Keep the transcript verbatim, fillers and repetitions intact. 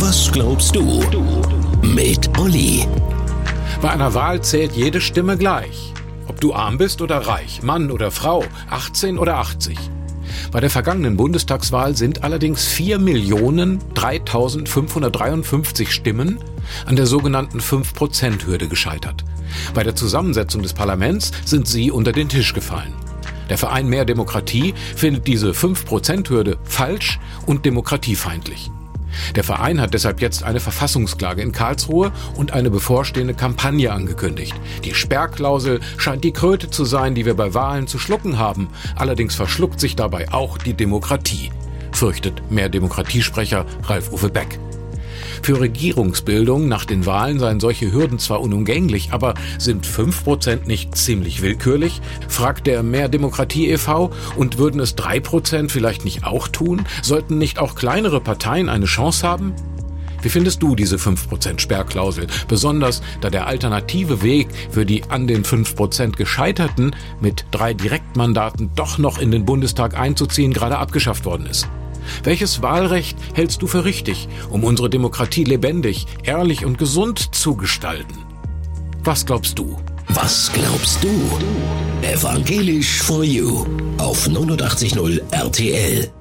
Was glaubst du? Mit Olli. Bei einer Wahl zählt jede Stimme gleich. Ob du arm bist oder reich, Mann oder Frau, achtzehn oder achtzig. Bei der vergangenen Bundestagswahl sind allerdings vier Millionen dreitausendfünfhundertdreiundfünfzig Stimmen an der sogenannten fünf Prozent Hürde gescheitert. Bei der Zusammensetzung des Parlaments sind sie unter den Tisch gefallen. Der Verein Mehr Demokratie findet diese fünf Prozent Hürde falsch und demokratiefeindlich. Der Verein hat deshalb jetzt eine Verfassungsklage in Karlsruhe und eine bevorstehende Kampagne angekündigt. Die Sperrklausel scheint die Kröte zu sein, die wir bei Wahlen zu schlucken haben. Allerdings verschluckt sich dabei auch die Demokratie, fürchtet Mehr Demokratiesprecher Ralf-Uwe Beck. Für Regierungsbildung nach den Wahlen seien solche Hürden zwar unumgänglich, aber sind fünf Prozent nicht ziemlich willkürlich, fragt der Mehr Demokratie e V, und würden es drei Prozent vielleicht nicht auch tun? Sollten nicht auch kleinere Parteien eine Chance haben? Wie findest du diese fünf Prozent Sperrklausel? Besonders, da der alternative Weg für die an den fünf Prozent Gescheiterten mit drei Direktmandaten doch noch in den Bundestag einzuziehen gerade abgeschafft worden ist. Welches Wahlrecht hältst du für richtig, um unsere Demokratie lebendig, ehrlich und gesund zu gestalten? Was glaubst du? Was glaubst du? Evangelisch for You auf neunundachtzig Komma null R T L.